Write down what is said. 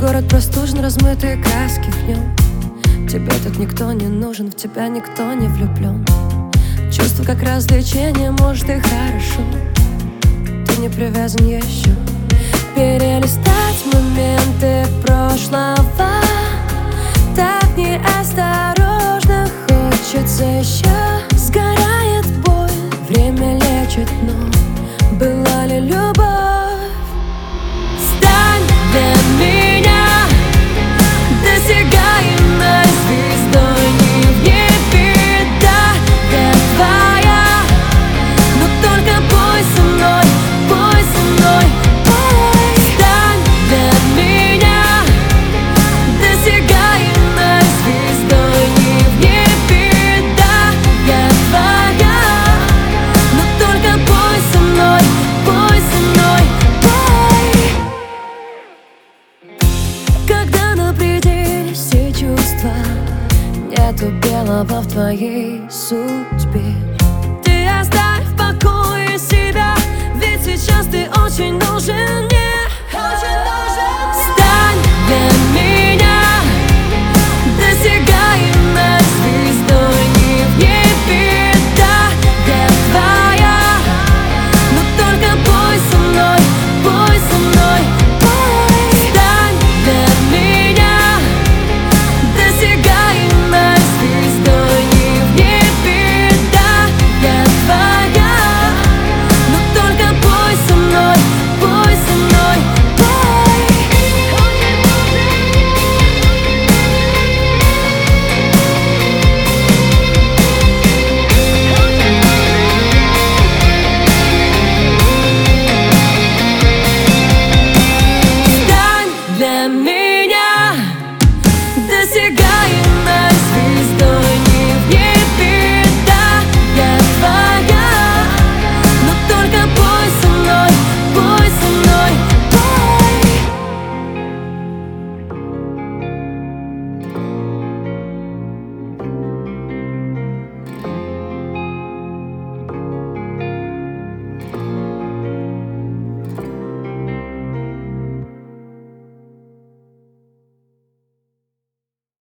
город простужен, размытые краски в нем. Тебе тут никто не нужен, в тебя никто не влюблен. Чувство как развлечение, может и хорошо. Ты не привязан еще. Перелистать моменты прошлого так неосторожно хочется еще. Сгорает боль, время лечит, но была ли любовь? Стань для меня досягаемой звездой, не в небе, да, я твоя. Но только пой со мной, пой со мной, пой. Стань для меня досягаемой звездой, не в небе, да, я твоя. Но только пой со мной, пой со мной, пой. Когда на пределе все чувства, нету белого в твоей судьбе. Ты оставь в покое себя, ведь сейчас ты очень нужен мне. Очень нужен.